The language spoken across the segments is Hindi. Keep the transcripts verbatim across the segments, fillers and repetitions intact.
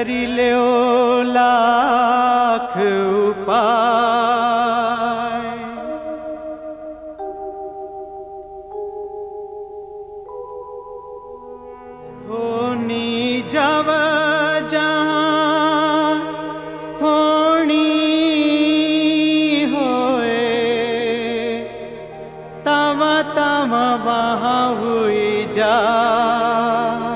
करी ल्यो लाख उपाय। होनी जब जहाँ होनी होए, तव तव वहाँ हुई जाए।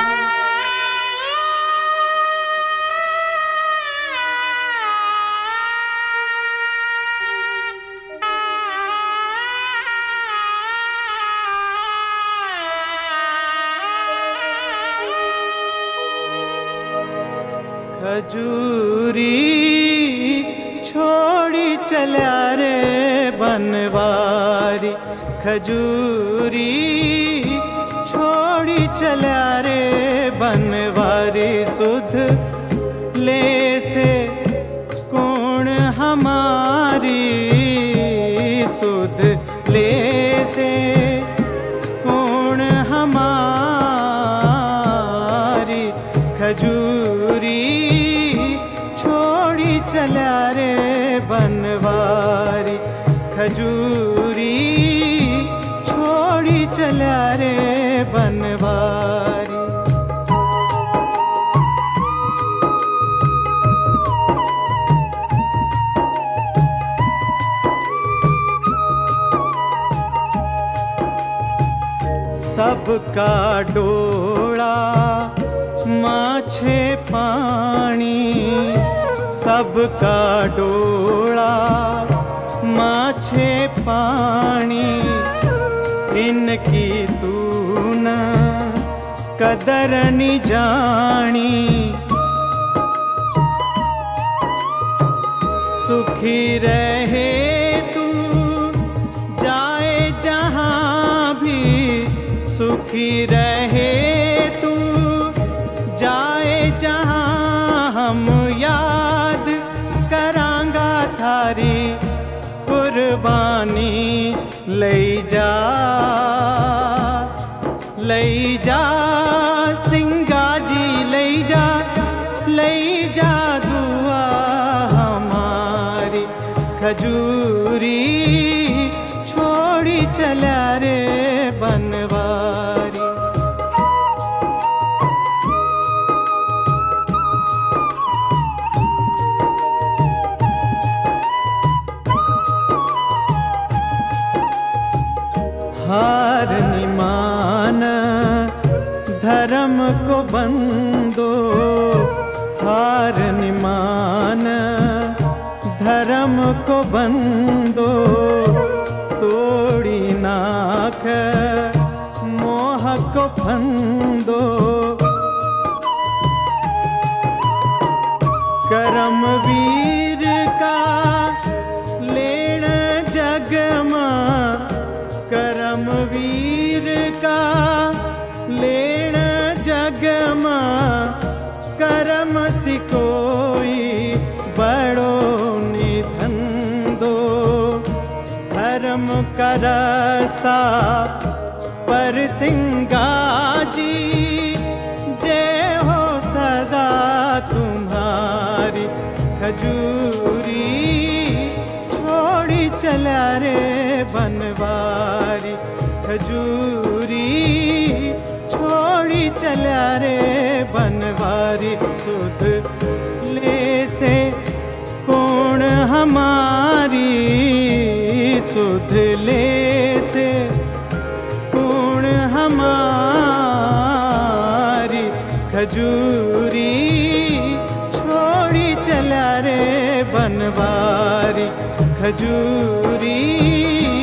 खजूरी छोड़ी चल्या रे बनवारी, खजूरी छोड़ी चल्या रे बनवारी। सुध ले से कौन हमारी, सुध ले से कौन हमारी। खजूरी छोड़ी चल्या रे बनवारी, खजूरी छोड़ी चल्या रे बनवारी। सबका डोळा माछे पानी, सबका डोळा माछे पानी। इनकी तू न कदर नहीं जानी, सुखी रहे तू जाए जहाँ भी, सुखी रहे तू जाए जहाँ। हम याद करांगा थारी कुर्बानी, लई जा लई जा सिंगा जी, लई जा लई जा दुआ हमारी। खजूरी छोड़ी चल्या रे बनवारी। हार निमान धर्म को बंदो, हार निमान धर्म को बंदो। तोड़ी नाख मोह को फंदो, करमवीर का लेण जग मां, करमवीर का लेण जग मां। करम सि कोई बड़ो निधन दो, धर्म का रास्ता पर सिंगा जी। जय हो सदा तुम्हारी, खजूरी छोड़ी चल्या रे बनवारी। खजूरी छोड़ी चल्या रे बनवारी। सुध ले से कौन हमारी, सुध ले से कौन हमारी। खजूरी छोड़ी चल्या रे बनवारी, खजूरी